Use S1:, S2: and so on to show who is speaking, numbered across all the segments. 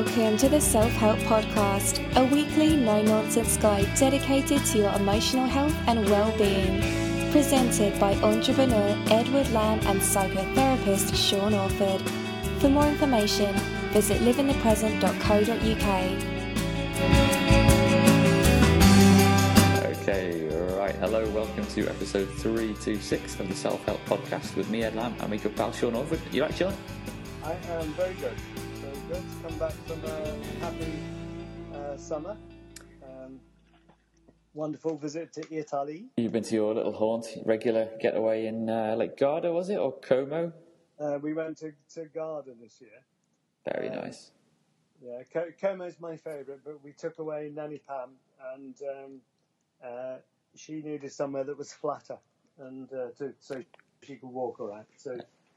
S1: Welcome to the Self-Help Podcast, a weekly no-nonsense guide dedicated to your emotional health and well-being. Presented by entrepreneur Edward Lamb and psychotherapist Sean Orford. For more information, visit liveinthepresent.co.uk.
S2: Okay, right. Hello, welcome to episode 326 of the Self-Help Podcast with me, Ed Lamb, and my good pal Sean Orford. You right, Sean?
S3: I am very good. Good. Come back from a happy summer. Wonderful visit to Italy.
S2: You've been to your little haunt, regular getaway in Lake Garda, was it, or Como?
S3: We went to Garda this year.
S2: Very nice.
S3: Yeah, Como's my favourite, but we took away Nanny Pam, and she needed somewhere that was flatter, and so she could walk around. So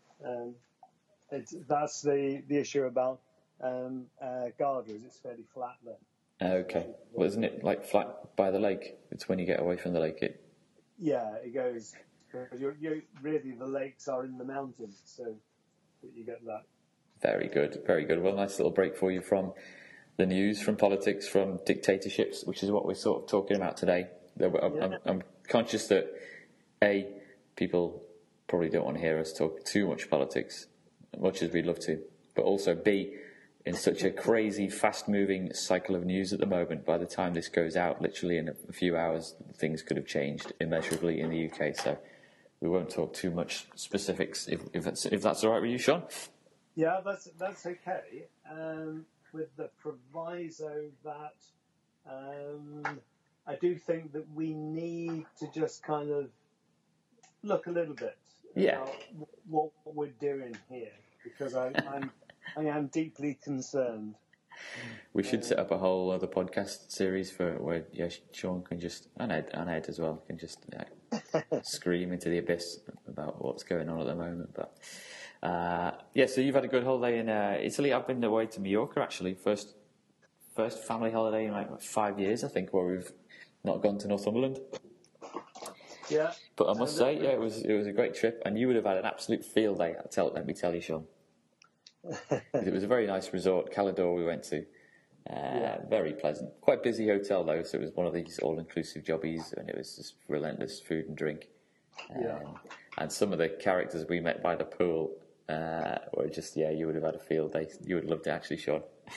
S3: that's the issue about Garda, is it's fairly flat there.
S2: Okay. Well, isn't it like flat by the lake? It's when you get away from the lake.
S3: Yeah, it goes. You're really, the lakes are in the mountains, so you get that. Very good,
S2: very good. Well, nice little break for you from the news, from politics, from dictatorships, which is what we're sort of talking about today. I'm conscious that, A, people probably don't want to hear us talk too much politics, much as we'd love to, but also B, in such a crazy, fast-moving cycle of news at the moment, by the time this goes out, literally in a few hours, things could have changed immeasurably in the UK. So we won't talk too much specifics, if that's all right with you, Sean.
S3: Yeah, that's okay. With the proviso that I do think that we need to just kind of look a little bit about what we're doing here, because I am deeply concerned.
S2: We should set up a whole other podcast series where Sean can just, and Ed as well, can just scream into the abyss about what's going on at the moment. But so you've had a good holiday in Italy. I've been away to Mallorca, actually. First family holiday in like 5 years, I think, where we've not gone to Northumberland.
S3: Yeah.
S2: But I must say, it was a great trip, and you would have had an absolute field day. Let me tell you, Sean. It was a very nice resort, Calidore, we went to. Very pleasant. Quite busy hotel though, so it was one of these all-inclusive jobbies, and it was just relentless food and drink. And some of the characters we met by the pool were just, you would have had a field day. You would have loved it, actually, Sean.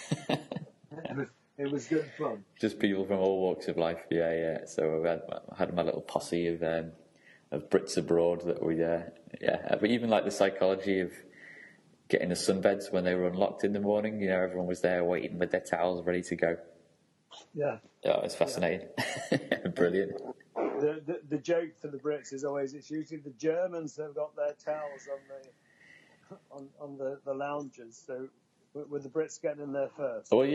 S3: It was good fun.
S2: Just people from all walks of life, So I had my little posse of Brits abroad that we, but even like the psychology of getting the sunbeds when they were unlocked in the morning. You know, everyone was there waiting with their towels ready to go. Yeah. Oh, it's fascinating. Yeah. Brilliant.
S3: The joke for the Brits is always, it's usually the Germans that have got their towels on the lounges. So were the Brits getting in there first?
S2: Well,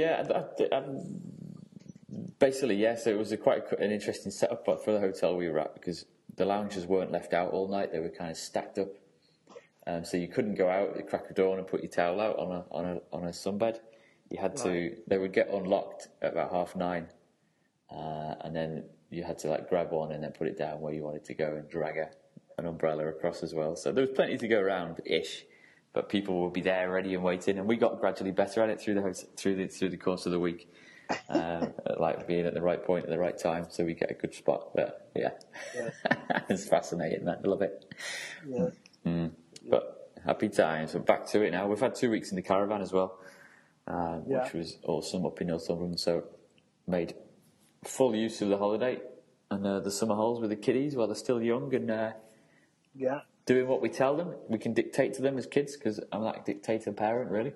S2: basically, yes. It was quite an interesting setup for the hotel we were at, because the lounges weren't left out all night. They were kind of stacked up. So you couldn't go out at the crack of dawn and put your towel out on a sunbed. You had to. They would get unlocked at about 9:30, and then you had to grab one and then put it down where you wanted to go and drag an umbrella across as well. So there was plenty to go around-ish, but people would be there ready and waiting. And we got gradually better at it through the course of the week, being at the right point at the right time, so we get a good spot. But it's fascinating, man. I love it.
S3: Yeah.
S2: But happy times. We're back to it now. We've had 2 weeks in the caravan as well, which was awesome up in Northumberland. So made full use of the holiday and the summer holes with the kiddies while they're still young, and doing what we tell them. We can dictate to them as kids, because I'm that dictator parent, really.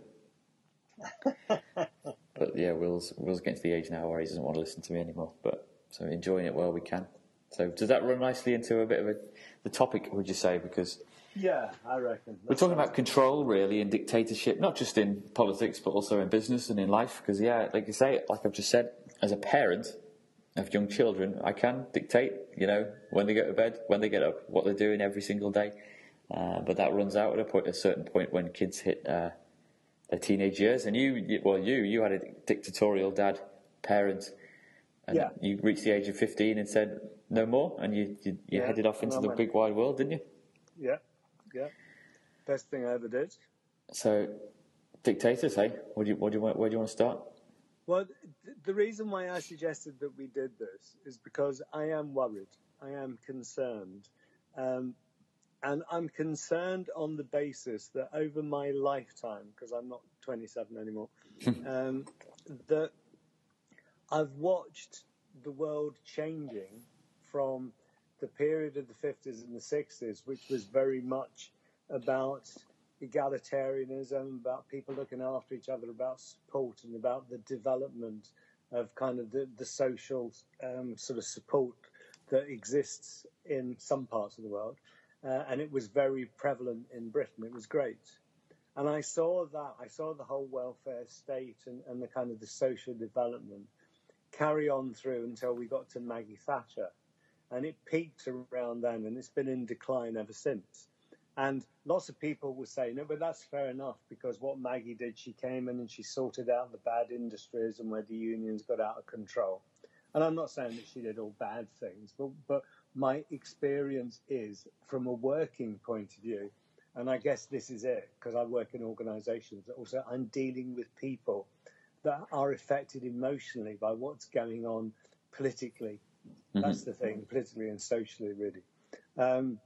S2: But Will's getting to the age now where he doesn't want to listen to me anymore. But so enjoying it while we can. So does that run nicely into a bit of the topic, would you say? Because
S3: I reckon.
S2: We're talking about control, really, and dictatorship, not just in politics, but also in business and in life. Because, like you say, like I've just said, as a parent of young children, I can dictate, when they go to bed, when they get up, what they're doing every single day. But that runs out at a certain point when kids hit their teenage years. And you had a dictatorial parent, and you reached the age of 15 and said no more, and you headed off into the big wide world, didn't you?
S3: Yeah. Best thing I ever did.
S2: So Dictators, hey? Where do you want to start?
S3: Well, the reason why I suggested that we did this is because I am worried. I am concerned. And I'm concerned on the basis that over my lifetime, because I'm not 27 anymore, that I've watched the world changing from the period of the 50s and the 60s, which was very much about egalitarianism, about people looking after each other, about support, and about the development of kind of the social sort of support that exists in some parts of the world. And it was very prevalent in Britain. It was great. And I saw the whole welfare state and the kind of the social development carry on through until we got to Maggie Thatcher. And it peaked around then, and it's been in decline ever since. And lots of people will say, no, but that's fair enough, because what Maggie did, she came in and she sorted out the bad industries and where the unions got out of control. And I'm not saying that she did all bad things, but my experience is, from a working point of view, and I guess this is it, because I work in organisations, also I'm dealing with people that are affected emotionally by what's going on politically. Mm-hmm. That's the thing, politically and socially, really.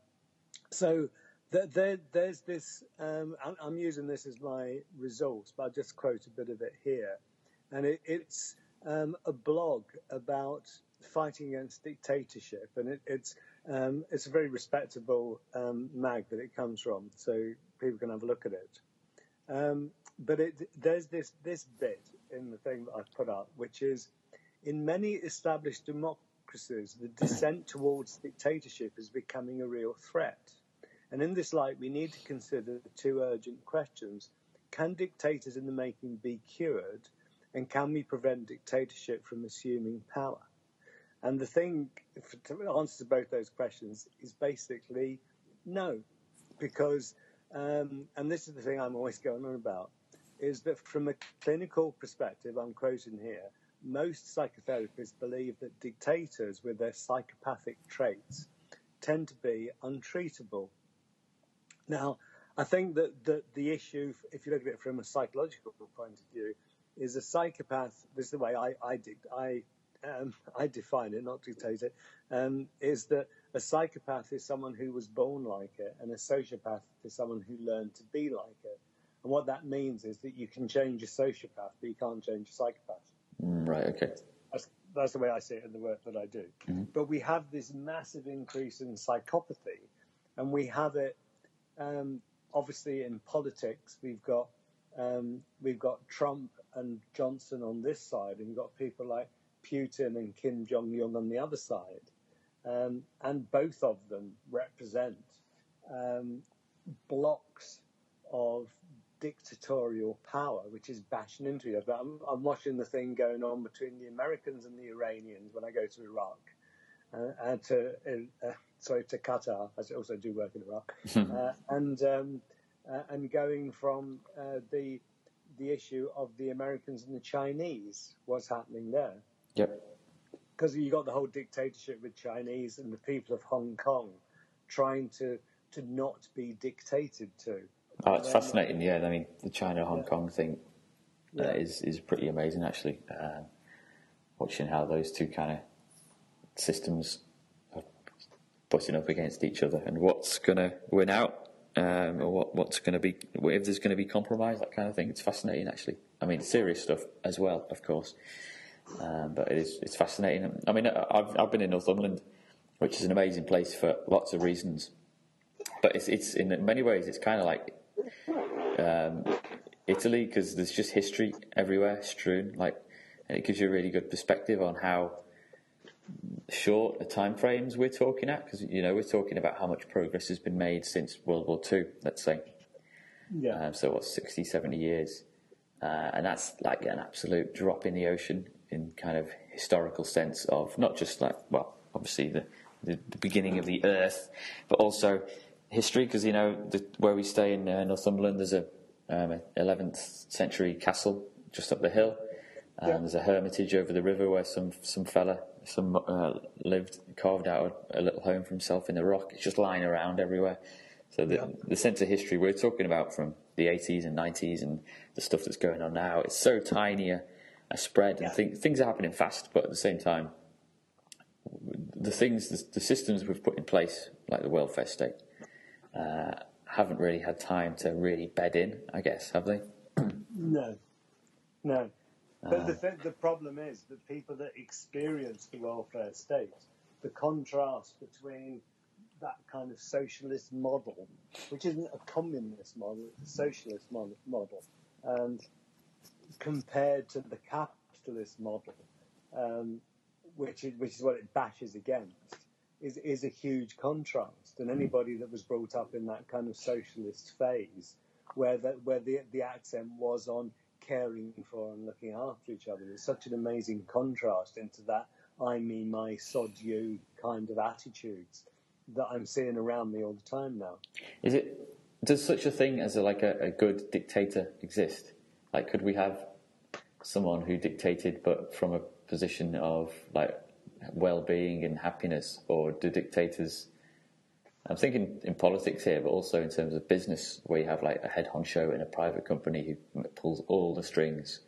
S3: So there's this, I'm using this as my resource, but I'll just quote a bit of it here. And it's a blog about fighting against dictatorship, and it's a very respectable mag that it comes from, so people can have a look at it. But there's this bit in the thing that I've put up, which is, in many established democracies, the descent towards dictatorship is becoming a real threat. And in this light, we need to consider the two urgent questions. Can dictators in the making be cured? And can we prevent dictatorship from assuming power? And the thing to answer both those questions is basically no. Because, and this is the thing I'm always going on about, is that from a clinical perspective, I'm quoting here, most psychotherapists believe that dictators with their psychopathic traits tend to be untreatable. Now, I think that the issue, if you look at it from a psychological point of view, is a psychopath, this is the way I define it, not dictate it, is that a psychopath is someone who was born like it, and a sociopath is someone who learned to be like it. And what that means is that you can change a sociopath, but you can't change a psychopath.
S2: Right, okay.
S3: That's the way I see it in the work that I do. Mm-hmm. But we have this massive increase in psychopathy, and we have it obviously in politics. We've got Trump and Johnson on this side, and you've got people like Putin and Kim Jong-un on the other side. And both of them represent blocks of dictatorial power, which is bashing into each other. I'm watching the thing going on between the Americans and the Iranians when I go to Iraq, and to Qatar. I also do work in Iraq, and going from the issue of the Americans and the Chinese, what's happening there.
S2: Yep.
S3: Because you got the whole dictatorship with Chinese and the people of Hong Kong trying to not be dictated to.
S2: Oh, it's fascinating, yeah. I mean, the China-Hong Kong thing is pretty amazing, actually. Watching how those two kind of systems are butting up against each other, and what's going to win out, or what's going to be, if there's going to be compromise, that kind of thing. It's fascinating, actually. I mean, serious stuff as well, of course. But it's fascinating. I mean, I've been in Northumberland, which is an amazing place for lots of reasons. But it's in many ways, it's kind of like Italy, because there's just history everywhere strewn, and it gives you a really good perspective on how short the time frames we're talking at, because we're talking about how much progress has been made since World War II, let's say.
S3: Yeah.
S2: So what's 60, 70 years, and that's like an absolute drop in the ocean in kind of historical sense of not just obviously the beginning of the earth, but also history, because where we stay in Northumberland, there's a 11th century castle just up the hill, and there's a hermitage over the river where some fella lived, carved out a little home for himself in the rock. It's just lying around everywhere. So the sense of history we're talking about from the 80s and 90s and the stuff that's going on now. It's so tiny a spread, and things are happening fast, but at the same time, the systems we've put in place, like the welfare state, haven't really had time to really bed in, I guess, have they?
S3: No. But the problem is that people that experience the welfare state, the contrast between that kind of socialist model, which isn't a communist model, it's a socialist model, and compared to the capitalist model, which is what it bashes against, is a huge contrast. And anybody that was brought up in that kind of socialist phase, where the accent was on caring for and looking after each other, is such an amazing contrast into that I, me, my, sod you kind of attitudes that I'm seeing around me all the time now.
S2: Does such a thing as a good dictator exist? Like, could we have someone who dictated but from a position of like well-being and happiness, or do dictators, I'm thinking in politics here, but also in terms of business, where you have like a head honcho in a private company who pulls all the strings,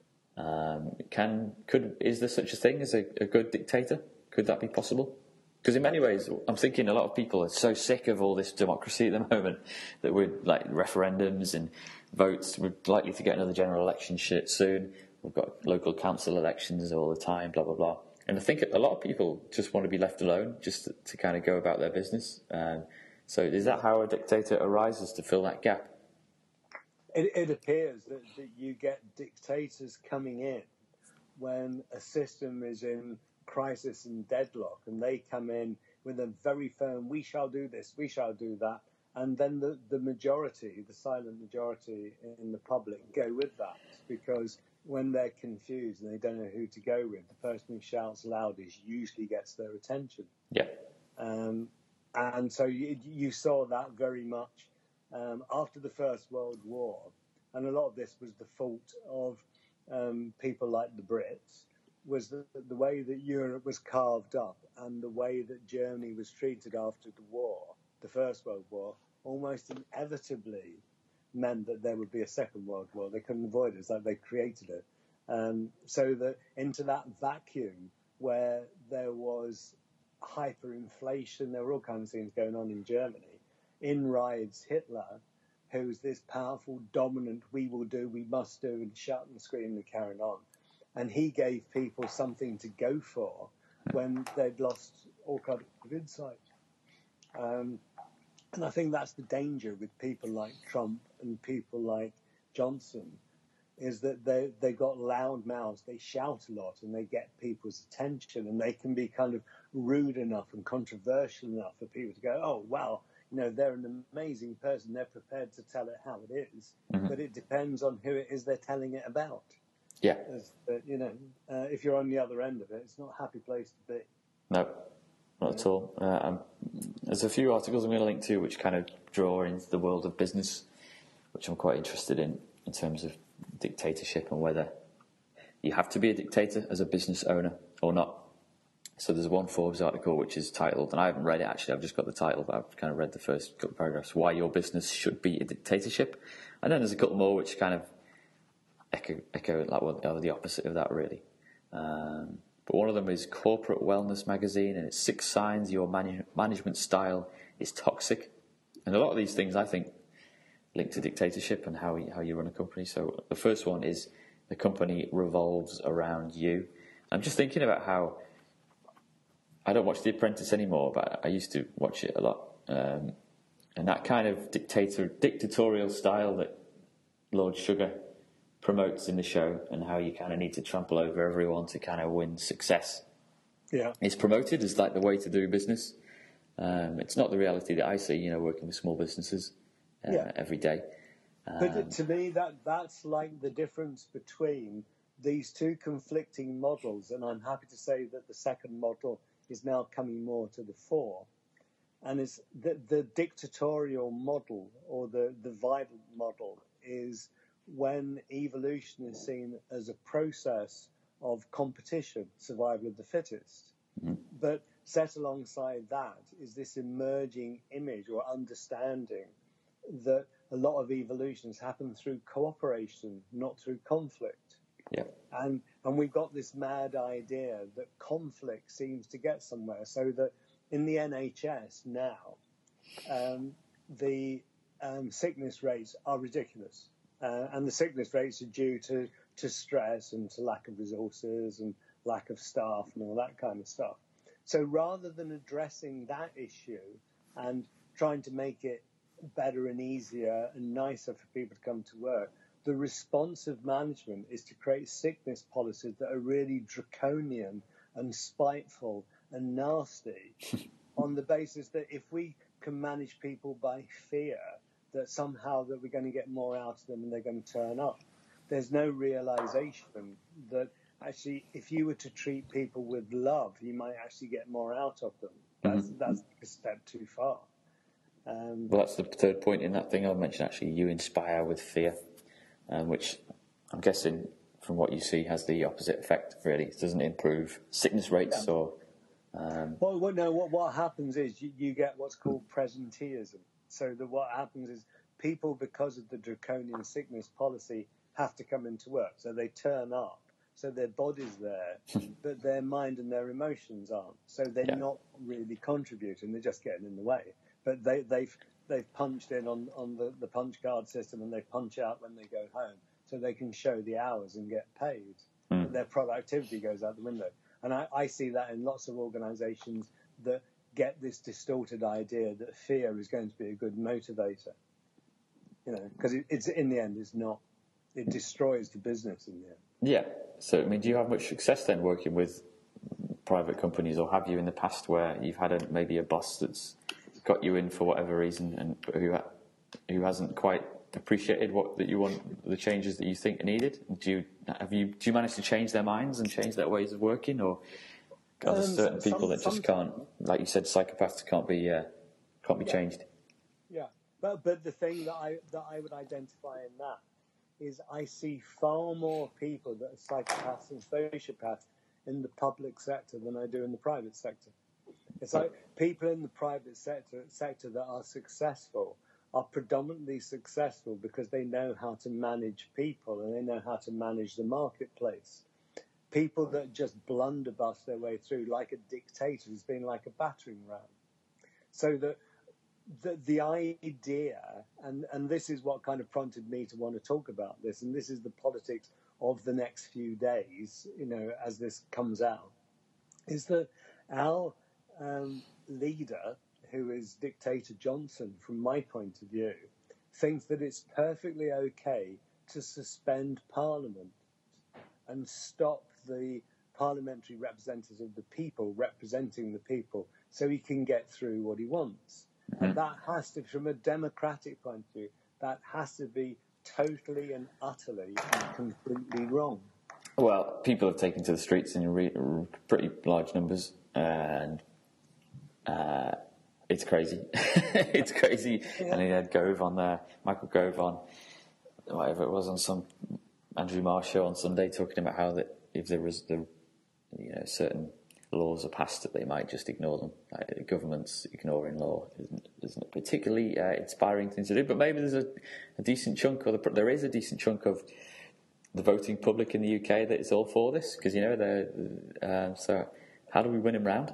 S2: is there such a thing as a good dictator? Could that be possible? Because in many ways, I'm thinking a lot of people are so sick of all this democracy at the moment that we're like referendums and votes. We're likely to get another general election soon. We've got local council elections all the time, blah, blah, blah. And I think a lot of people just want to be left alone, just to kind of go about their business. So is that how a dictator arises, to fill that gap?
S3: It appears that you get dictators coming in when a system is in crisis and deadlock, and they come in with a very firm, we shall do this, we shall do that, and then the majority, the silent majority in the public, go with that, because when they're confused and they don't know who to go with, the person who shouts loudest usually gets their attention.
S2: Yeah.
S3: And so you saw that very much after the First World War, and a lot of this was the fault of people like the Brits, was the way that Europe was carved up and the way that Germany was treated after the war, the First World War, almost inevitably meant that there would be a Second World War. They couldn't avoid it. It's like they created it. So that into that vacuum where there was hyperinflation, there were all kinds of things going on in Germany, in rides Hitler, who's this powerful, dominant, we will do, we must do, and shout and scream and carry on. And he gave people something to go for when they'd lost all kind of insight. And I think that's the danger with people like Trump and people like Johnson, is that they got loud mouths, they shout a lot, and they get people's attention, and they can be kind of rude enough and controversial enough for people to go, oh, wow, they're an amazing person, they're prepared to tell it how it is, but it depends on who it is they're telling it about.
S2: Yeah.
S3: If you're on the other end of it, it's not a happy place to be.
S2: No, not at all. There's a few articles I'm going to link to which kind of draw into the world of business, which I'm quite interested in terms of dictatorship and whether you have to be a dictator as a business owner or not. So there's one Forbes article which is titled, and I haven't read it actually, I've just got the title, but I've kind of read the first couple of paragraphs, Why Your Business Should Be a Dictatorship. And then there's a couple more which kind of echo like the opposite of that, really. But one of them is Corporate Wellness Magazine, and it's 6 signs your management style is toxic. And a lot of these things, I think, link to dictatorship and how you run a company. So the first one is the company revolves around you. I'm just thinking about how I don't watch The Apprentice anymore, but I used to watch it a lot. And that kind of dictatorial style that Lord Sugar promotes in the show, and how you kind of need to trample over everyone to kind of win success.
S3: Yeah,
S2: it's promoted as like the way to do business. It's not the reality that I see, working with small businesses every day.
S3: But to me, that's like the difference between these two conflicting models, and I'm happy to say that the second model is now coming more to the fore. And it's the dictatorial model, or the violent model, is when evolution is seen as a process of competition, survival of the fittest. Mm-hmm. But set alongside that is this emerging image or understanding that a lot of evolutions happen through cooperation, not through conflict.
S2: Yeah.
S3: And we've got this mad idea that conflict seems to get somewhere, so that in the NHS now, the sickness rates are ridiculous. And the sickness rates are due to stress and to lack of resources and lack of staff and all that kind of stuff. So rather than addressing that issue and trying to make it better and easier and nicer for people to come to work, the response of management is to create sickness policies that are really draconian and spiteful and nasty on the basis that if we can manage people by fear, that somehow that we're going to get more out of them and they're going to turn up. There's no realization that actually if you were to treat people with love, you might actually get more out of them. That's a step too far.
S2: Well, that's the third point in that thing I mentioned, actually. You inspire with fear, which I'm guessing from what you see has the opposite effect, really. It doesn't improve sickness rates or...
S3: What happens is you get what's called presenteeism. So what happens is people, because of the draconian sickness policy, have to come into work. So they turn up. So their body's there, but their mind and their emotions aren't. So they're not really contributing. They're just getting in the way. But they've punched in on the punch card system, and they punch out when they go home. So they can show the hours and get paid. But their productivity goes out the window. And I see that in lots of organizations that get this distorted idea that fear is going to be a good motivator. Because it's in the end, it's not. It destroys the business in the end.
S2: Yeah. So, I mean, do you have much success then working with private companies, or have you in the past where you've had maybe a boss that's got you in for whatever reason and who hasn't quite appreciated the changes that you think are needed? Do you manage to change their minds and change their ways of working, or are there certain people that just can't, like you said, psychopaths can't be changed?
S3: Yeah, but the thing that I would identify in that is I see far more people that are psychopaths and sociopaths in the public sector than I do in the private sector. It's like people in the private sector that are successful are predominantly successful because they know how to manage people and they know how to manage the marketplace. People that just blunderbuss their way through like a dictator has been like a battering ram. So that the idea, and this is what kind of prompted me to want to talk about this, and this is the politics of the next few days, as this comes out, is that our leader, who is Dictator Johnson, from my point of view, thinks that it's perfectly okay to suspend Parliament and stop the parliamentary representatives of the people representing the people so he can get through what he wants. And that has to, from a democratic point of view, that has to be totally and utterly and completely wrong.
S2: Well, people have taken to the streets in pretty large numbers, and it's crazy. It's crazy. Yeah. And he had Gove on there, Michael Gove on, whatever it was, on some Andrew Marr show on Sunday, talking about how that if there was certain laws are passed that they might just ignore them. Like, governments ignoring law isn't a particularly inspiring thing to do. But maybe there's a decent chunk, or there is a decent chunk of the voting public in the UK that is all for this, because so how do we win him round?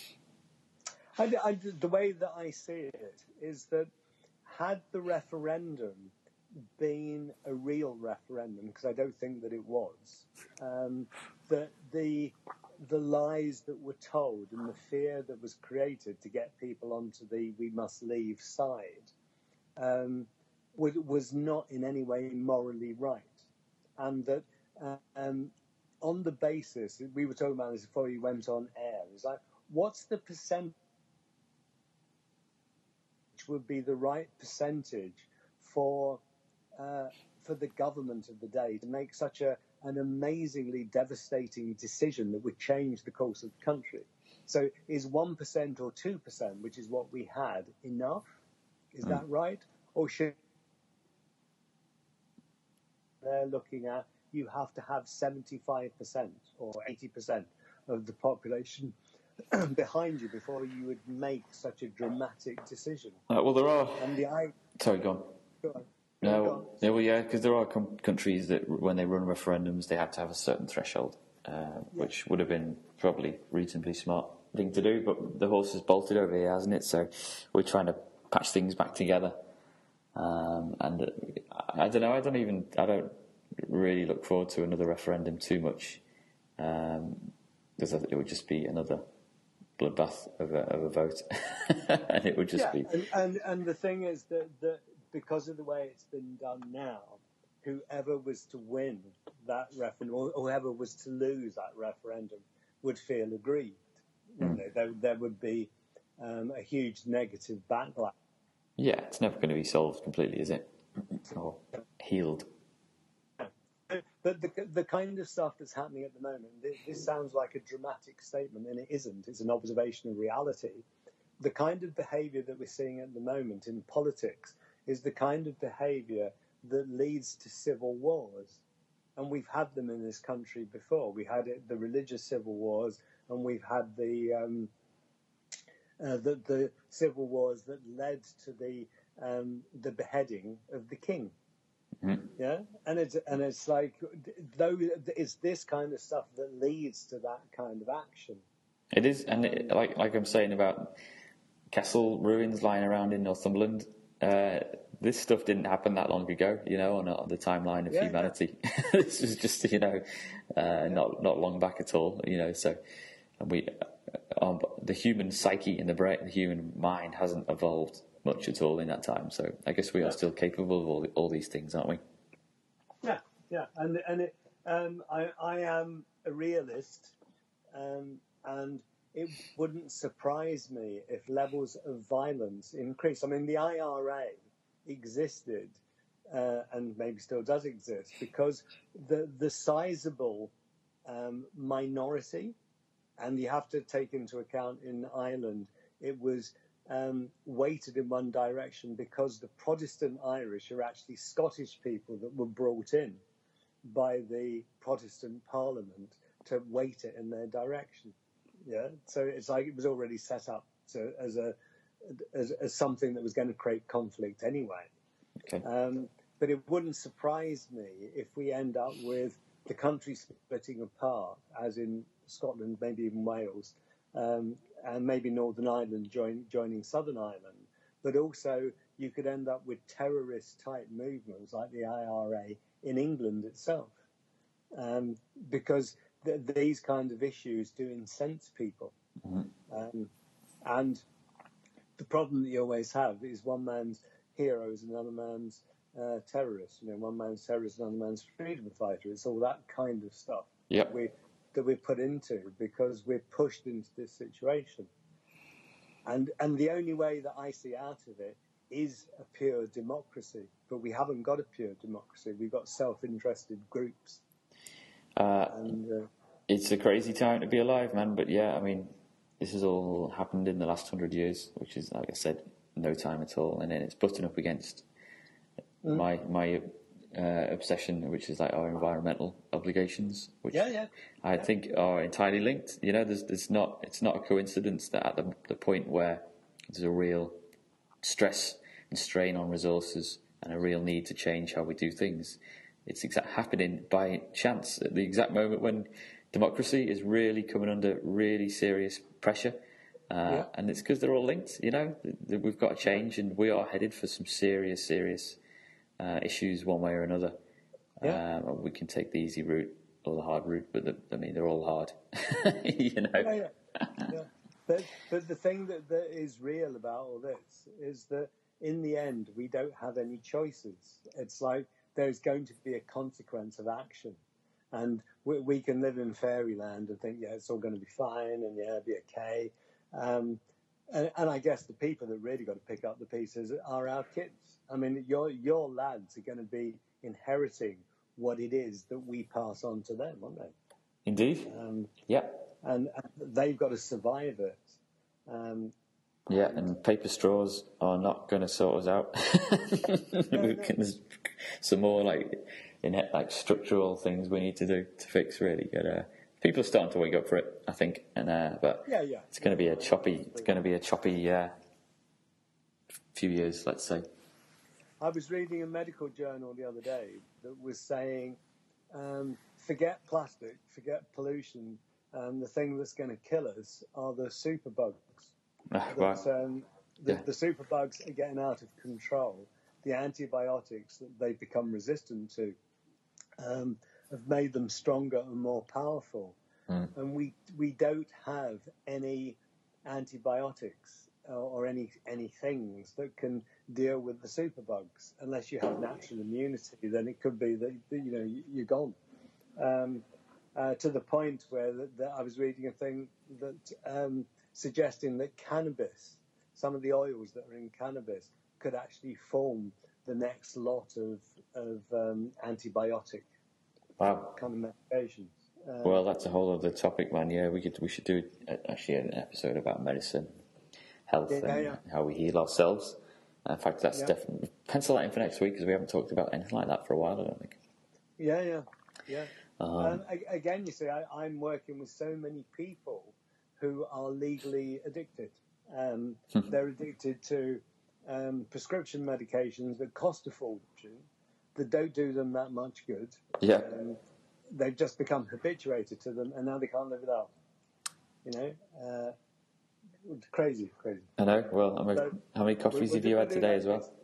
S3: The way that I see it is that had the referendum been a real referendum, because I don't think that it was, that the lies that were told and the fear that was created to get people onto the we must leave side was not in any way morally right. And that on the basis, we were talking about this before you went on air, it's like, what's the percentage would be the right percentage for the government of the day to make such an amazingly devastating decision that would change the course of the country? So is 1% or 2%, which is what we had, enough? Is that right? Or should they're looking at, you have to have 75% or 80% of the population behind you before you would make such a dramatic decision?
S2: Well, there are...
S3: And
S2: Sorry, go on. No, yeah, because there are countries that when they run referendums, they have to have a certain threshold, which would have been probably reasonably smart thing to do. But the horse has bolted over here, hasn't it? So we're trying to patch things back together. And I don't know. I don't really look forward to another referendum too much, because it would just be another bloodbath of a vote, and it would just be.
S3: And the thing is that because of the way it's been done now, whoever was to win that referendum or whoever was to lose that referendum would feel aggrieved. You know, there would be a huge negative backlash.
S2: Yeah, it's never going to be solved completely, is it? Or healed.
S3: But the kind of stuff that's happening at the moment, this sounds like a dramatic statement, and it isn't. It's an observation of reality. The kind of behaviour that we're seeing at the moment in politics is the kind of behaviour that leads to civil wars. And we've had them in this country before. We had the religious civil wars, and we've had the civil wars that led to the beheading of the king. Yeah, and it's like, though, it's this kind of stuff that leads to that kind of action.
S2: It is, and like I'm saying about castle ruins lying around in Northumberland, this stuff didn't happen that long ago, you know, on the timeline of humanity. Yeah. This was just, you know, not long back at all, you know. So the human psyche and the human mind hasn't evolved much at all in that time. So I guess we are still capable of all these things, aren't we?
S3: Yeah, and I am a realist, and it wouldn't surprise me if levels of violence increase. I mean, the IRA existed, and maybe still does exist, because the sizable minority, and you have to take into account in Ireland, it was weighted in one direction because the Protestant Irish are actually Scottish people that were brought in by the Protestant Parliament to weight it in their direction. Yeah, so it's like it was already set up as something that was going to create conflict anyway.
S2: Okay.
S3: But it wouldn't surprise me if we end up with the country splitting apart, as in Scotland, maybe even Wales, and maybe Northern Ireland joining Southern Ireland. But also you could end up with terrorist-type movements like the IRA in England itself, because these kind of issues do incense people. Mm-hmm. And the problem that you always have is one man's hero is another man's terrorist. You know, one man's terrorist, another man's freedom fighter. It's all that kind of stuff that we're put into because we're pushed into this situation. And the only way that I see out of it is a pure democracy. But we haven't got a pure democracy. We've got self-interested groups.
S2: It's a crazy time to be alive, man. But yeah, I mean, this has all happened in the last 100 years, which is, like I said, no time at all. And then it's butting up against my obsession, which is like our environmental obligations, which I think are entirely linked. You know, it's not a coincidence that at the point where there's a real stress and strain on resources and a real need to change how we do things, it's happening by chance at the exact moment when democracy is really coming under really serious pressure. And it's because they're all linked, you know. We've got to change, and we are headed for some serious issues one way or another. We can take the easy route or the hard route, but they're all hard. You know.
S3: But the thing that is real about all this is that in the end we don't have any choices. It's like there's going to be a consequence of action, and we can live in fairyland and think it's all going to be fine and it'll be okay. And I guess the people that really got to pick up the pieces are our kids. I mean, your lads are going to be inheriting what it is that we pass on to them, aren't they?
S2: Indeed.
S3: And they've got to survive it.
S2: And paper straws are not going to sort us out. There's some more like structural things we need to do to fix, really. But people are starting to wake up for it, I think. And but it's going to be a choppy. It's going to be a choppy few years, let's say.
S3: I was reading a medical journal the other day that was saying, forget plastic, forget pollution. The thing that's going to kill us are the superbugs.
S2: Right.
S3: The superbugs are getting out of control. The antibiotics that they've become resistant to have made them stronger and more powerful. And we don't have any antibiotics or any things that can deal with the superbugs. Unless you have natural immunity, then it could be that you're gone. To the point where that I was reading a thing that suggesting that cannabis, some of the oils that are in cannabis, could actually form the next lot of antibiotic kind of medications.
S2: Well, that's a whole other topic, man. Yeah, we should do actually an episode about medicine, health, and how we heal ourselves. In fact, that's definitely pencil that in for next week because we haven't talked about anything like that for a while. I don't think. Yeah.
S3: Again, you see, I'm working with so many people who are legally addicted. They're addicted to prescription medications that cost a fortune, that don't do them that much good.
S2: Yeah.
S3: They've just become habituated to them, and now they can't live without. Crazy.
S2: I know. Well, how many coffees have you had today as well?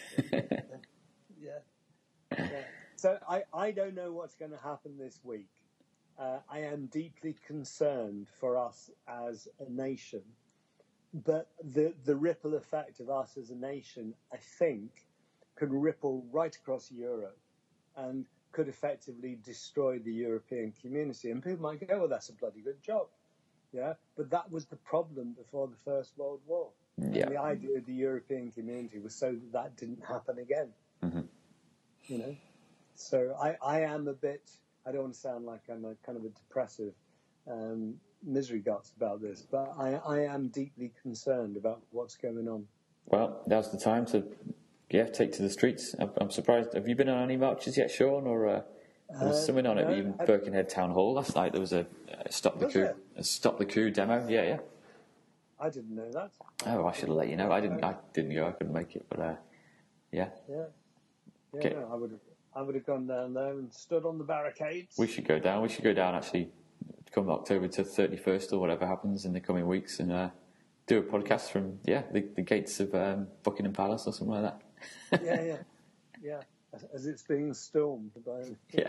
S3: Yeah. So I don't know what's going to happen this week. I am deeply concerned for us as a nation, but the ripple effect of us as a nation, I think, could ripple right across Europe and could effectively destroy the European community. And people might go, well, that's a bloody good job. Yeah, but that was the problem before the First World War.
S2: Yeah.
S3: And the idea of the European community was so that didn't happen again.
S2: Mm-hmm.
S3: So I am a bit, I don't want to sound like I'm a kind of a depressive misery guts about this, but I am deeply concerned about what's going on.
S2: Well, now's the time to take to the streets. I'm surprised. Have you been on any marches yet, Sean? Or there was something on it, even Birkenhead Town Hall last night. There was a Stop the Coup demo. Yeah.
S3: I didn't know that.
S2: Oh, I should have let you know. I didn't go. I couldn't make it, but yeah.
S3: Okay. No, I would have gone down there and stood on the barricades.
S2: We should go down. Actually, come October to 31st or whatever happens in the coming weeks, and do a podcast from the gates of Buckingham Palace or something like
S3: that. Yeah. As it's being stormed by.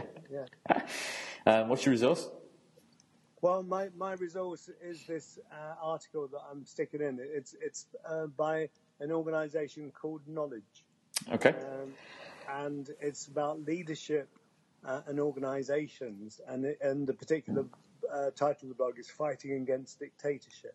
S2: What's your resource?
S3: Well, my resource is this article that I'm sticking in. It's by an organisation called Knowledge.
S2: Okay.
S3: And it's about leadership and organisations, and the particular title of the blog is Fighting Against Dictatorship.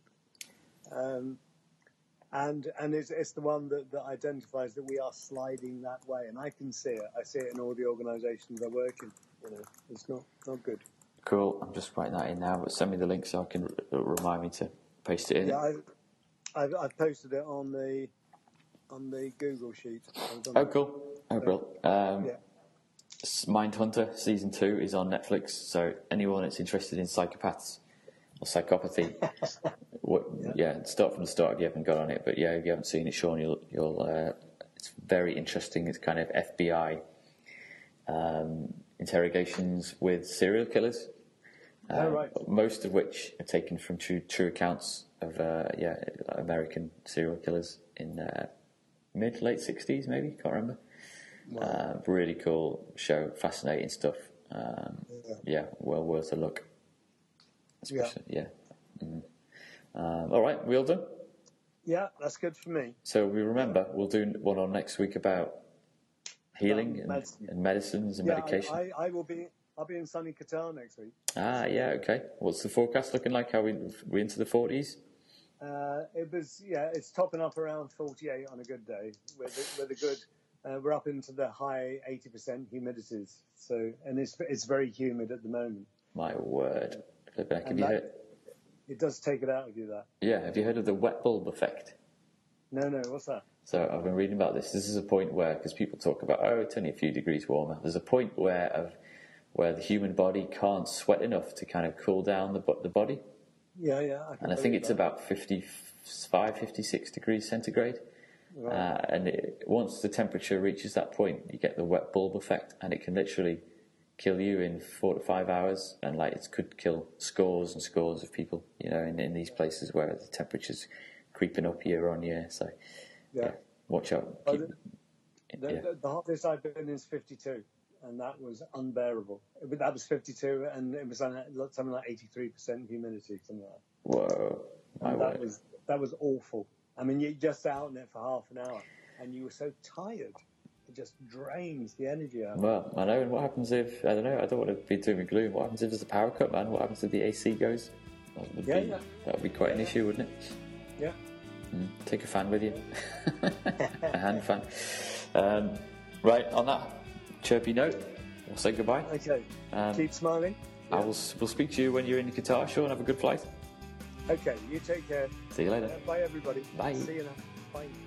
S3: And it's the one that identifies that we are sliding that way, and I can see it. I see it in all the organisations I work in. It's not good.
S2: Cool. I'm just writing that in now, but send me the link so I can remind me to paste it in.
S3: Yeah, I've posted it on the Google sheet.
S2: Oh, cool. Oh, brilliant. Mindhunter Season 2 is on Netflix, so anyone that's interested in psychopaths or psychopathy, start from the start if you haven't got on it. But if you haven't seen it, Sean, you'll it's very interesting. It's kind of FBI interrogations with serial killers,
S3: right.
S2: Most of which are taken from true accounts of American serial killers in mid-late 60s, maybe, can't remember. Wow. Really cool show, fascinating stuff. Well worth a look. Especially, all right, we all done?
S3: Yeah, that's good for me.
S2: So we remember, we'll do one on next week about healing and medicines and medication.
S3: I'll be in sunny Qatar next week.
S2: Okay. What's the forecast looking like? Are we into the 40s?
S3: It's topping up around 48 on a good day. With a good, we're up into the high 80% humidities. So, and it's very humid at the moment.
S2: My word. Have you heard?
S3: It does take it out of you, that.
S2: Yeah. Have you heard of the wet bulb effect?
S3: No. What's that?
S2: So I've been reading about this. This is a point where, because people talk about, it's only a few degrees warmer. There's a point where the human body can't sweat enough to kind of cool down the body.
S3: Yeah.
S2: I think it's about 55, 56 degrees centigrade.
S3: Right.
S2: And once the temperature reaches that point, you get the wet bulb effect, and it can literally kill you in 4 to 5 hours, and like it could kill scores and scores of people, you know, in these places where the temperature's creeping up year on year. So yeah, watch out.
S3: The hottest I've been is 52, and that was unbearable. That was 52, and it was something like 83% humidity, something like that.
S2: Whoa!
S3: And that was awful. I mean, you're just out in it for half an hour, and you were so tired. It just drains the energy out.
S2: Well, I know. And what happens if, I don't know, I don't want to be doom and gloom. What happens if there's a power cut, man? What happens if the AC goes? That would be quite an issue, wouldn't it?
S3: Yeah.
S2: Take a fan with you. A hand fan. Right, on that chirpy note, we'll say goodbye.
S3: Okay. Keep smiling.
S2: Yeah. We'll speak to you when you're in Qatar, Sean. Have a good flight.
S3: Okay, you take care.
S2: See you later.
S3: Bye, everybody.
S2: Bye.
S3: See you now. Bye.